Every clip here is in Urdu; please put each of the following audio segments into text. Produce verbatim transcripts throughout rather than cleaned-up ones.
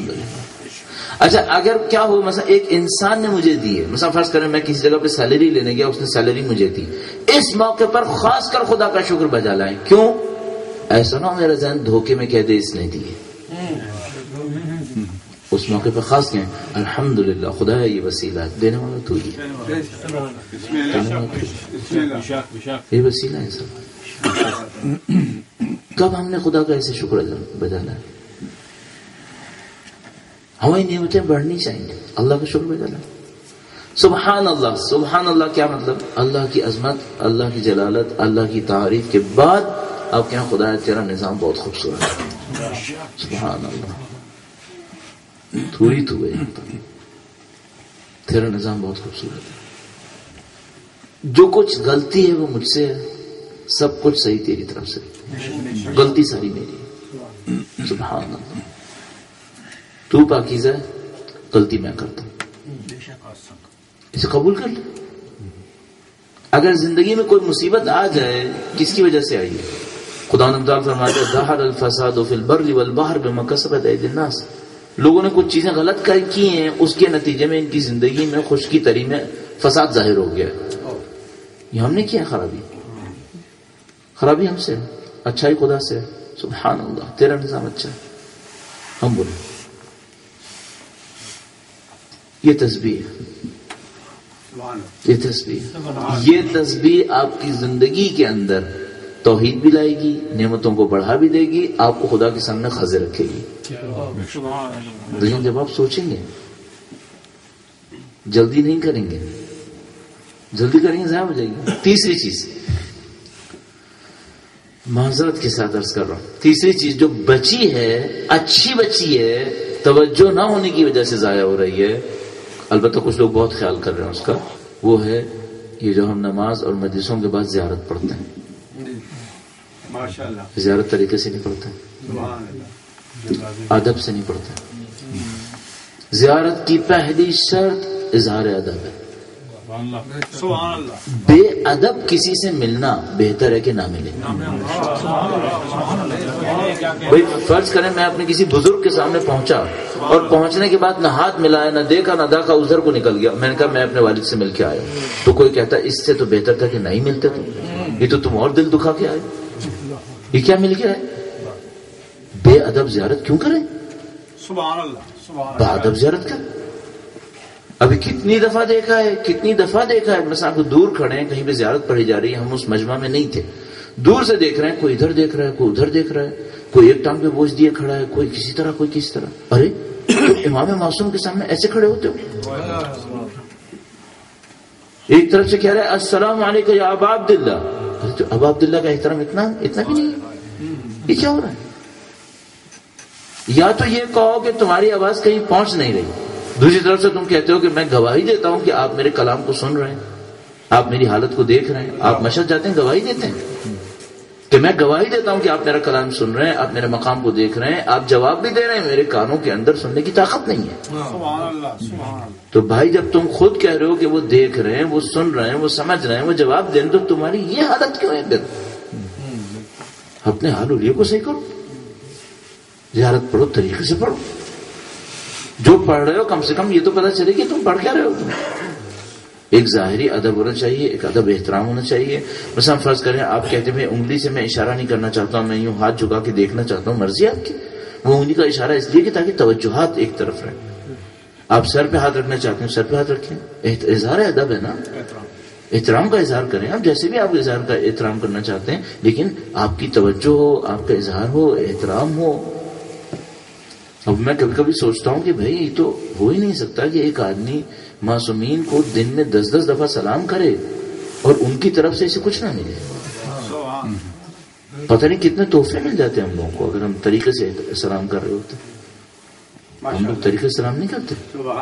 الحمدللہ. اچھا اگر کیا ہو مثلا ایک انسان نے مجھے دی ہے, مثلا فرض کریں میں کسی جگہ پہ سیلری لینے گیا, اس نے سیلری مجھے دی, اس موقع پر خاص کر خدا کا شکر بجا لائیں. کیوں؟ ایسا نہ ہو میرا ذہن دھوکے میں کہہ دے اس نے دی ہے. اس موقع پہ خاص کہیں الحمدللہ خدا یہ وسیلہ ہے, دینے والا تو ہی ہے, یہ وسیلہ ہے سب. کب ہم نے خدا کا ایسے شکر بجا لائیں؟ ہماری نعمتیں بڑھنی چاہیے, اللہ کا شکر بجا لائیں. سبحان اللہ. سبحان اللہ کیا مطلب؟ اللہ کی عظمت, اللہ کی جلالت, اللہ کی تعریف کے بعد آپ کہیں خدا تیرا نظام بہت خوبصورت ہے. سبحان اللہ, تو ہی تو ہے, تیرا نظام بہت خوبصورت ہے. جو کچھ غلطی ہے وہ مجھ سے ہے, سب کچھ صحیح تیری طرف سے, غلطی ساری میری ہے. سبحان اللہ. تو پاکیزہ ہے, غلطی میں کرتا ہوں, اسے قبول کر لے. اگر زندگی میں کوئی مصیبت آ جائے, کس کی وجہ سے آئی ہے؟ خدا نے تعالیٰ فرماتا ہے ظہر الفساد فی البر والبحر بما کسبت ایدی الناس. لوگوں نے کچھ چیزیں غلط کی ہیں, اس کے نتیجے میں ان کی زندگی میں خشکی تری میں فساد ظاہر ہو گیا. یہ ہم نے کیا خرابی؟ خرابی ہم سے, اچھائی خدا سے. سبحان اللہ, تیرا نظام اچھا ہے, ہم بولے. یہ تسبیح ہے, یہ تسبیح یہ تسبیح آپ کی زندگی کے اندر توحید بھی لائے گی, نعمتوں کو بڑھا بھی دے گی, آپ کو خدا کے سامنے خاضر رکھے گی. لیکن جب آپ سوچیں گے, جلدی نہیں کریں گے, جلدی کریں گے ضائع ہو جائے گی. تیسری چیز, معذرت کے ساتھ عرض کر رہا ہوں, تیسری چیز جو بچی ہے, اچھی بچی ہے, توجہ نہ ہونے کی وجہ سے ضائع ہو رہی ہے, البتہ کچھ لوگ بہت خیال کر رہے ہیں اس کا, وہ ہے یہ جو ہم نماز اور مجلسوں کے بعد زیارت پڑھتے ہیں. زیارت طریقے سے نہیں پڑھتے, ادب سے نہیں پڑھتے. زیارت کی پہلی شرط اظہار ادب ہے. بے ادب کسی سے ملنا بہتر ہے کہ نہ ملے. بھائی فرض کریں میں اپنے کسی بزرگ کے سامنے پہنچا اور پہنچنے کے بعد نہ ہاتھ ملایا, نہ دیکھا نہ دیکھا, ادھر کو نکل گیا. میں نے کہا میں اپنے والد سے مل کے آیا, تو کوئی کہتا اس سے تو بہتر تھا کہ نہیں ملتے تم, یہ تو تم اور دل دکھا کے آئے, یہ کیا مل گیا ہے؟ بے ادب زیارت کیوں کریں؟ سبحان اللہ. با ادب زیارت کر. ابھی کتنی دفعہ دیکھا ہے, کتنی دفعہ دیکھا ہے, مثلا کو دور کھڑے ہیں, کہیں پہ زیارت پڑھی جا رہی ہے, ہم اس مجمع میں نہیں تھے, دور سے دیکھ رہے ہیں, کوئی ادھر دیکھ رہا ہے, کوئی ادھر دیکھ رہا ہے, کوئی ایک ٹانگ پہ بوجھ دیے کھڑا ہے, کوئی کسی طرح, کوئی کسی طرح. ارے امام معصوم کے سامنے ایسے کھڑے ہوتے ہو؟ ایک طرف سے کہہ رہے ہیں السلام علیکم یا ابا عبداللہ, تو ابا عبداللہ کا احترام اتنا اتنا بھی نہیں ہے. یہ کیا ہو رہا ہے؟ یا تو یہ کہو کہ تمہاری آواز کہیں پہنچ نہیں رہی, دوسری طرف سے تم کہتے ہو کہ میں گواہی دیتا ہوں کہ آپ میرے کلام کو سن رہے ہیں, آپ میری حالت کو دیکھ رہے ہیں. آپ مشہد جاتے ہیں, گواہی دیتے ہیں کہ میں گواہی دیتا ہوں کہ آپ میرا کلام سن رہے ہیں, آپ میرے مقام کو دیکھ رہے ہیں, آپ جواب بھی دے رہے ہیں, میرے کانوں کے اندر سننے کی طاقت نہیں ہے. تو بھائی جب تم خود کہہ رہے ہو کہ وہ دیکھ رہے ہیں, وہ سن رہے ہیں, وہ سمجھ رہے ہیں, وہ جواب دیں, تو تمہاری یہ حالت کیوں ہے؟ پھر اپنے حال حلیے کو صحیح کرو, زیارت پڑھو, طریقے سے پڑھو. جو پڑھ رہے ہو کم سے کم یہ تو پتا چلے کہ تم پڑھ کیا رہے ہو. تم ایک ظاہری ادب ہونا چاہیے, ایک ادب احترام ہونا چاہیے. مثلا فرض کریں آپ کہتے ہیں انگلی سے میں اشارہ نہیں کرنا چاہتا ہوں, میں یوں ہاتھ جھکا کے دیکھنا چاہتا ہوں, مرضی آپ کی. وہ انگلی کا اشارہ اس لیے کہ تاکہ توجہات ایک طرف رہیں. آپ سر پہ ہاتھ رکھنا چاہتے ہیں, سر پہ ہاتھ رکھیں, اظہار ادب ہے نا, احترام کا اظہار کریں. آپ جیسے بھی آپ اظہار کا احترام کرنا چاہتے ہیں, لیکن آپ کی توجہ ہو, آپ کا اظہار ہو, احترام ہو. اب میں کبھی کبھی سوچتا ہوں کہ بھائی یہ تو ہو ہی نہیں سکتا کہ ایک آدمی معصومین کو دن میں دس دس دفعہ سلام کرے اور ان کی طرف سے اسے کچھ نہ ملے. پتہ نہیں کتنے تحفے مل جاتے ہیں ہم لوگوں کو اگر ہم طریقے سے سلام کر رہے ہوتے. ہم لوگ طریقے سے سلام نہیں کرتے.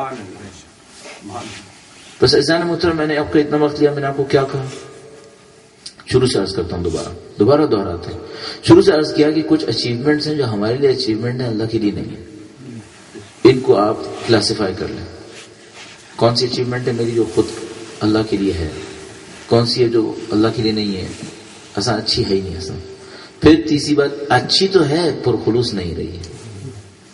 بس عزیزان محترم, میں نے آپ کا اتنا وقت لیا, میں نے آپ کو کیا کہا, شروع سے عرض کرتا ہوں, دوبارہ دوبارہ دہراتے ہیں. شروع سے عرض کیا کہ کچھ اچیومنٹس ہیں جو ہمارے لیے اچیومنٹ ہیں, اللہ کے لیے نہیں ہے. ان کو آپ کلاسیفائی کر لیں. کون سی اچیومنٹ ہے میری جو خود اللہ کے لیے ہے, کون سی ہے جو اللہ کے لیے نہیں ہے, اصل اچھی ہے ہی نہیں اصل. پھر تیسری بات, اچھی تو ہے پر خلوص نہیں رہی ہے.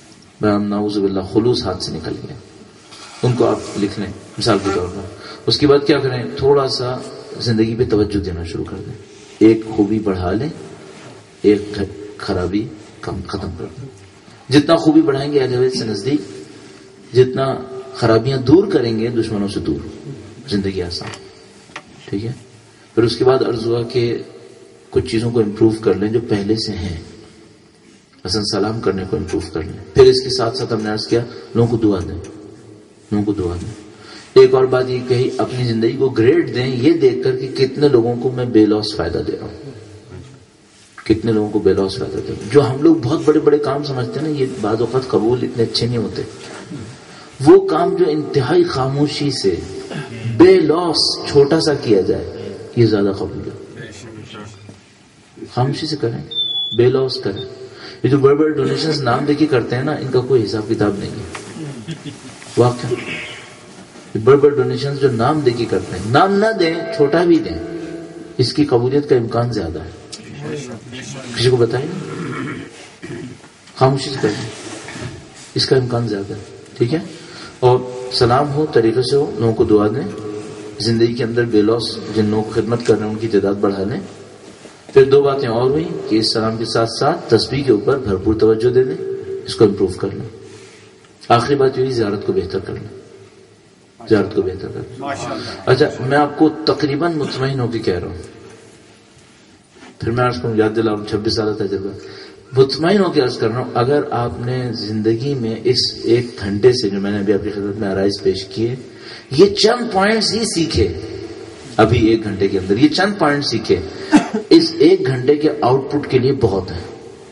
نعوذ باللہ خلوص ہاتھ سے نکل گیا. ان کو آپ لکھ لیں مثال کے طور پر. اس کے بعد کیا کریں, تھوڑا سا زندگی پہ توجہ دینا شروع کر دیں. ایک خوبی بڑھا لیں, ایک خرابی کم ختم کر دیں. جتنا خوبی بڑھائیں گے اہل بیت سے نزدیک, جتنا خرابیاں دور کریں گے دشمنوں سے دور, زندگی آسان. ٹھیک ہے. پھر اس کے بعد عرض ہوا کہ کچھ چیزوں کو امپروو کر لیں جو پہلے سے ہیں. مثلا سلام کرنے کو امپروو کر لیں. پھر اس کے ساتھ ساتھ ہم نے عرض کیا لوگوں کو دعا دیں, لوگوں کو دعا دیں. ایک اور بات یہ کہی, اپنی زندگی کو گریڈ دیں یہ دیکھ کر کہ کتنے لوگوں کو میں بے لوس فائدہ دے رہا ہوں, کتنے لوگوں کو بے لوس فائدہ دے رہا ہوں. جو ہم لوگ بہت بڑے بڑے کام سمجھتے ہیں نا, یہ بعض اوقات قبول اتنے اچھے نہیں ہوتے. وہ کام جو انتہائی خاموشی سے بے لوس چھوٹا سا کیا جائے یہ زیادہ قبول ہے. خاموشی سے کریں, بے لوس کریں. یہ جو بڑے بڑے ڈونیشنز نام دے کے کرتے ہیں نا, ان کا کوئی حساب کتاب نہیں ہے. واقعا بڑے بڑے ڈونیشنز جو نام دے کے کرتے ہیں, نام نہ دیں چھوٹا بھی دیں, اس کی قبولیت کا امکان زیادہ ہے. کسی کو بتائیں خاموشی سے کریں, اس کا امکان زیادہ ہے. ٹھیک ہے. اور سلام ہو, طریقے سے ہو, لوگوں کو دعا دیں. زندگی کے اندر بے لوس جن لوگوں کو خدمت کر رہے ہیں ان کی تعداد بڑھا لیں. پھر دو باتیں اور ہوئی کہ اس سلام کے ساتھ ساتھ تسبیح کے اوپر بھرپور توجہ دے دیں, اس کو امپروو کر لیں. آخری بات یہ زیارت کو بہتر کر لیں, زیارت کو بہتر کر لیں. اچھا, میں آپ کو تقریباً مطمئن ہو کے کہہ رہا ہوں, پھر میں عرض کروں, یاد دلا رہا ہوں, چھبیس سالہ تجربہ, مطمئن ہو کے عرض کر رہا ہوں, اگر آپ نے زندگی میں اس ایک گھنٹے سے جو میں نے ابھی آپ کی خدمت میں آرائز پیش کیے, یہ چند پوائنٹس ہی سیکھے, ابھی ایک گھنٹے کے اندر یہ چند پوائنٹ سیکھے, اس ایک گھنٹے کے آؤٹ پٹ کے لیے بہت ہے.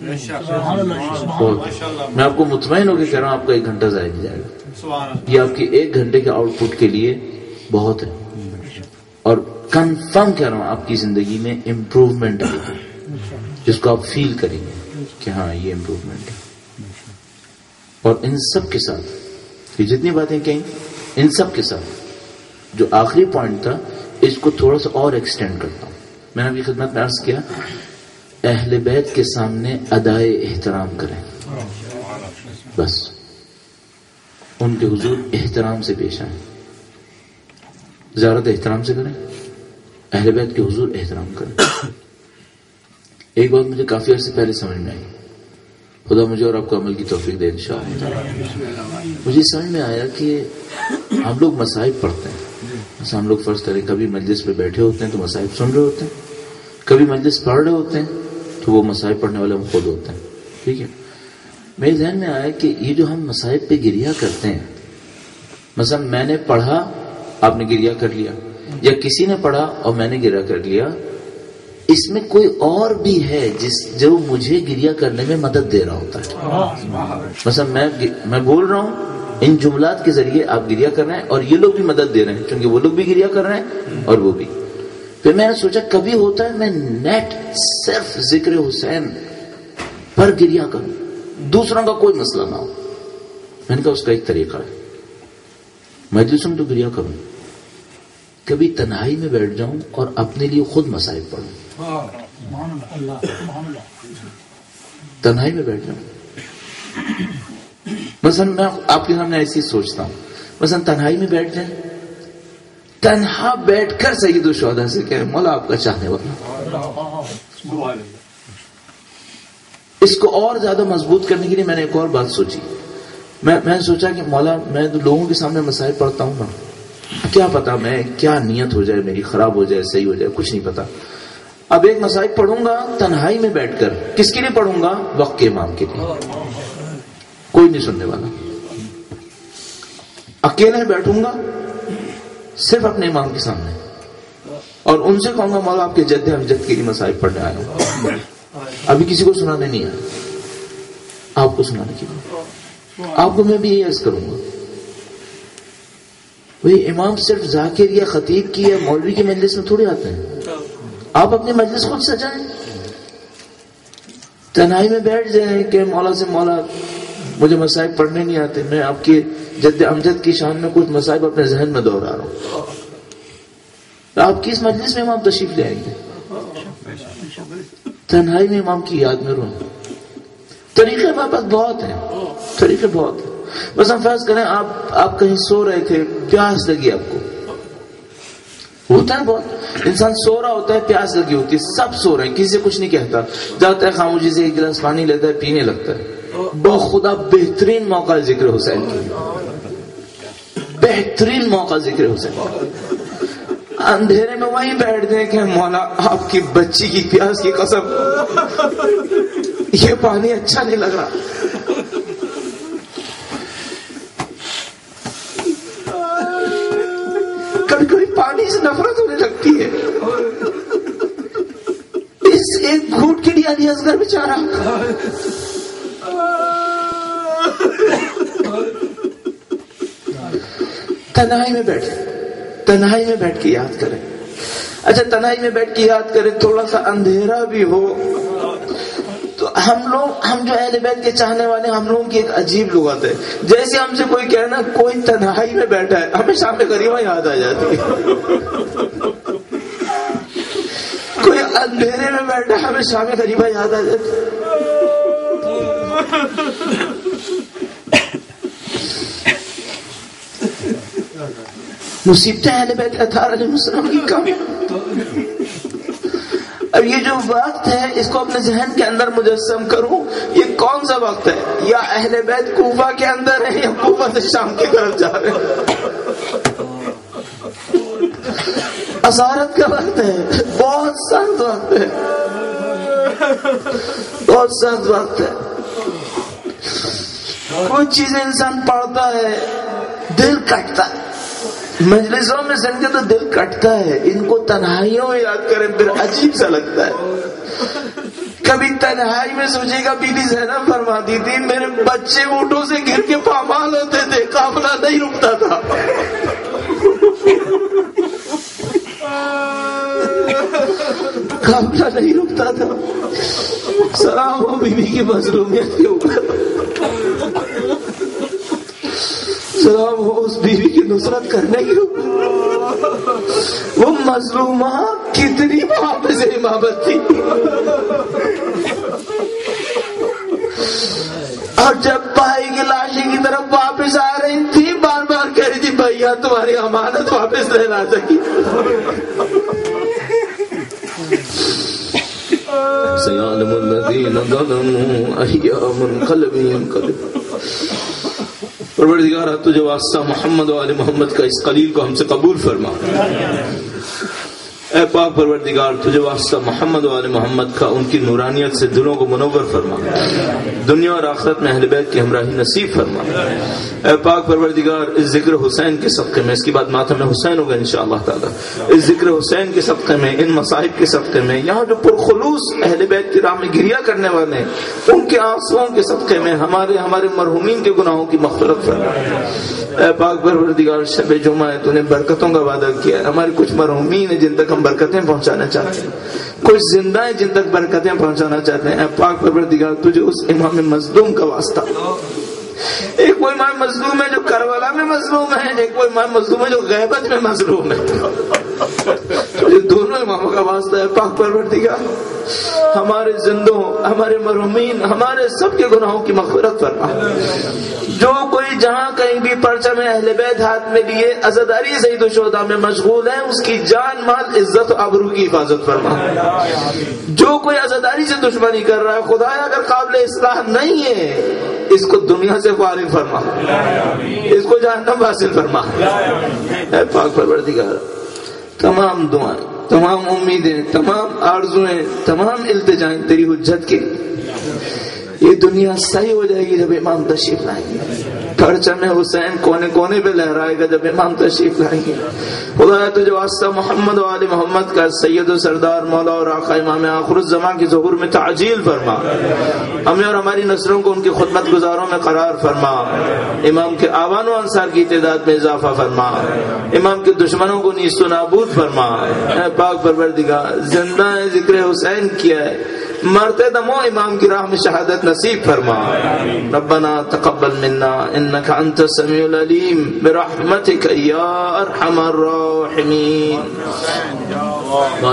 میں آپ کو مطمئن ہو کے کہہ رہا ہوں, آپ کا ایک گھنٹہ ضائع نہیں جائے گا. یہ آپ کے ایک گھنٹے کے آؤٹ پٹ کے لیے بہت ہے. اور کنفرم کہہ رہا ہوں, آپ کی زندگی میں امپروومنٹ آئے گی, جس کو آپ فیل کریں گے کہ ہاں یہ امپروومنٹ ہے. اور ان سب کے ساتھ یہ جتنی باتیں کہیں, ان سب کے ساتھ جو آخری پوائنٹ تھا, اس کو تھوڑا سا اور ایکسٹینڈ کرتا ہوں. میں نے ابھی خدمت میں عرض کیا, اہل بیت کے سامنے ادائے احترام کریں. بس ان کے حضور احترام سے پیش آئیں, زیارت احترام سے کریں, اہل بیت کے حضور احترام کریں. ایک بات مجھے کافی عرصے پہلے سمجھ میں آئی, خدا مجھے اور آپ کو عمل کی توفیق دے انشاءاللہ. مجھے سمجھ میں آیا کہ ہم لوگ مصائب پڑھتے ہیں. جیسے ہم لوگ فرض کریں کبھی مجلس پہ بیٹھے ہوتے ہیں تو مصائب سن رہے ہوتے ہیں, کبھی مجلس پڑھ رہے ہوتے ہیں تو وہ مصائب پڑھنے والے ہم خود ہوتے ہیں. ٹھیک ہے. میرے ذہن میں آیا کہ یہ جو ہم مصائب پہ گریا کرتے ہیں, مثلا میں نے پڑھا آپ نے گریا کر لیا, یا کسی نے پڑھا اور میں نے گریا کر لیا, اس میں کوئی اور بھی ہے جس جو مجھے گریا کرنے میں مدد دے رہا ہوتا ہے. مثلا میں میں بول رہا ہوں, ان جملات کے ذریعے آپ گریا کر رہے ہیں اور یہ لوگ بھی مدد دے رہے ہیں, چونکہ وہ لوگ بھی گریا کر رہے ہیں اور وہ بھی. پھر میں نے سوچا کبھی ہوتا ہے میں نیٹ صرف ذکر حسین پر گریا کروں, دوسروں کا کوئی مسئلہ نہ ہو. میں نے کہا اس کا ایک طریقہ ہے, مجلسوں میں تو گریا کروں, کبھی تنہائی میں بیٹھ جاؤں اور اپنے لیے خود مصائب پڑھوں. تنہائی میں بیٹھ جاؤں. مثلا میں آپ کے سامنے ایسی سوچتا ہوں, مثلا تنہائی میں بیٹھ جائیں, تنہا بیٹھ کر سید الشہداء سے کہے مولا آپ کا چاہنے والا. اس کو اور زیادہ مضبوط کرنے کے لیے میں نے ایک اور بات سوچی. میں میں نے سوچا کہ مولا میں تو لوگوں کے سامنے مسائل پڑھتا ہوں نا, کیا پتا میں کیا نیت ہو جائے, میری خراب ہو جائے, صحیح ہو جائے, کچھ نہیں پتا. اب ایک مسائل پڑھوں گا تنہائی میں بیٹھ کر, کس کے لیے پڑھوں گا؟ وقت کے امام کے لیے, کوئی نہیں سننے والا. اکیلے بیٹھوں گا صرف اپنے امام کے سامنے, اور ان سے کہوں گا مولا آپ کے جد امجد کے لیے مسائل پڑھنے آیا ہوں. ابھی کسی کو سنانے نہیں آیا, آپ کو سنانے کے لیے. آپ کو میں بھی یہ عرض کروں گا, بھئی امام صرف ذاکر یا خطیب کی یا مولوی کی مجلس میں تھوڑے آتے ہیں. آپ اپنی مجلس خود سجائیں, تنہائی میں بیٹھ جائیں کہ مولا سے مولا مجھے مسائب پڑھنے نہیں آتے, میں آپ کی جد امجد کی شان میں کچھ مسائب اپنے ذہن میں دہرا رہا ہوں. آپ کس مجلس میں امام تشریف لے آئیں گے؟ تنہائی میں امام کی یاد میں روئیں. طریقے ہمارے پاس بہت ہیں، طریقے بہت ہیں. بس ہم فرض کریں آپ آپ کہیں سو رہے تھے، پیاس لگی آپ کو. ہوتا ہے بہت، انسان سو رہا ہوتا ہے، پیاس لگی ہوتی ہے، سب سو رہے ہیں، کسی سے کچھ نہیں کہتا، جاتا ہے خاموشی سے ایک گلاس پانی لیتا ہے، پینے لگتا ہے. بخدا بہترین موقع ذکر حسین کی، بہترین موقع ذکر حسین. اندھیرے میں وہیں بیٹھ دیں کہ مولا آپ کی بچی کی پیاس کی قسم یہ پانی اچھا نہیں لگ رہا. کبھی کبھی پانی سے نفرت ہونے لگتی ہے. اس ایک گھونٹ کے لیے علی اصغر بیچارہ تنہائی میں بیٹھے، تنہائی میں بیٹھ کے یاد کریں. اچھا تنہائی میں بیٹھ کے یاد کریں، تھوڑا سا اندھیرا بھی ہو تو ہم لوگ، ہم جو اہل بیت کے چاہنے والے، ہم لوگوں کی ایک عجیب لغت ہے. جیسے ہم سے کوئی کہنا کوئی تنہائی میں بیٹھا ہے، ہمیں شام میں غریبہ یاد آ جاتی ہے. کوئی اندھیرے میں بیٹھا ہے، ہمیں شام میں غریبہ یاد آ جاتی ہے. مصیبتیں اہل بیت اطہار علیہ السلام کی کم. اب یہ جو وقت ہے اس کو اپنے ذہن کے اندر مجسم کروں، یہ کون سا وقت ہے؟ یا اہل بیت کوفہ کے اندر ہے یا کوفہ سے شام کی طرف جا رہے ہیں. اسارت کا وقت ہے، بہت سخت وقت ہے، بہت سخت وقت ہے. کچھ چیزیں انسان پڑھتا ہے دل کٹتا ہے، مجلسوں میں سن کے تو دل کٹتا ہے. ان کو تنہائیوں میں یاد کریں پھر عجیب سا لگتا ہے. کبھی تنہائی میں سوچے گا، بی بی زینب فرماتی تھی میرے بچے اونٹوں سے گر کے پامال ہوتے تھے، قافلہ نہیں رکتا تھا. قافلہ نہیں رکتا تھا. سلام ہو بی بی کی مظلومیت کے اوپر، سلام ہو اس بیوی کی نصرت کرنے کی. وہ مظلومہ کتنی محافظ امامت تھی، اور جب بھائی کی لاشی کی طرف واپس آ رہی تھی بار بار کہہ رہی تھی بھیا تمہاری امانت واپس نہیں لا سکی. سيعلم الذين ظلموا أي منقلب ينقلبون. پروردگار تجھے واسطہ محمد و آل محمد کا اس قلیل کو ہم سے قبول فرما. اے پاک پروردگار تجھے واسطہ محمد و آل محمد کا ان کی نورانیت سے دلوں کو منور فرما، دنیا اور آخرت میں اہل بیت کی ہمراہی نصیب فرما. اے پاک پروردگار اس ذکر حسین کے صدقے میں، اس کی بعد ماتم حسین ہوگا انشاءاللہ تعالی، اس ذکر حسین کے صدقے میں، ان مصائب کے صدقے میں، یہاں جو پرخلوص اہل بیت کی راہ میں گریا کرنے والے ہیں ان کے آنسوؤں کے صدقے میں ہمارے ہمارے مرحومین کے گناہوں کی مغفرت فرما. اے پاک پروردگار شب جمعہ ہے، تو نے برکتوں کا وعدہ کیا ہے. ہمارے کچھ مرحومین ہیں جن تک ہم برکتیں پہنچانا چاہتے ہیں، کچھ زندہ ہیں جن تک برکتیں پہنچانا چاہتے ہیں. اے پاک پروردگار تجھے اس امام مظلوم کا واسطہ، ایک کوئی امام مظلوم ہے جو کربلا میں مظلوم ہے، ایک کوئی امام مظلوم ہے جو غیبت میں مظلوم ہے، تجھے دونوں اماموں کا واسطہ ہے. پاک پروردگار ہمارے زندوں، ہمارے مرحومین، ہمارے سب کے گناہوں کی مغفرت فرما. جو کوئی جہاں کہیں بھی پرچم اہل بیت ہاتھ میں لیے عزاداری سید الشہداء میں مشغول ہے، اس کی جان مال عزت و آبرو کی حفاظت فرما. جو کوئی عزاداری سے دشمنی کر رہا ہے خدایا اگر قابل اصلاح نہیں ہے اس کو دنیا سے فارغ فرما، اس کو جہنم حاصل فرما. اے پاک پروردگار تمام دعائیں، تمام امیدیں، تمام آرزویں، تمام التجائیں تیری حجت کے. یہ دنیا صحیح ہو جائے گی جب امام تشریف لائیں گے، پرچم حسین کونے کونے پہ لہرائے گا جب امام تشریف لائیں گے. خدا تجھے واسطہ محمد و آل محمد کا سید و سردار مولا اور آقا امام آخر الزمان کی ظہور میں تعجیل فرما. ہمیں اور ہماری نسلوں کو ان کی خدمت گزاروں میں قرار فرما. امام کے آوان و انصار کی تعداد میں اضافہ فرما. امام کے دشمنوں کو نیست و نابود فرما. اے پاک پروردگار زندہ ذکر حسین کیا ہے، مرتے دمو امام کی راہ میں شہادت نصیب فرما. ربنا تقبل منا انك انت السميع العليم برحمتك يا ارحم الراحمين.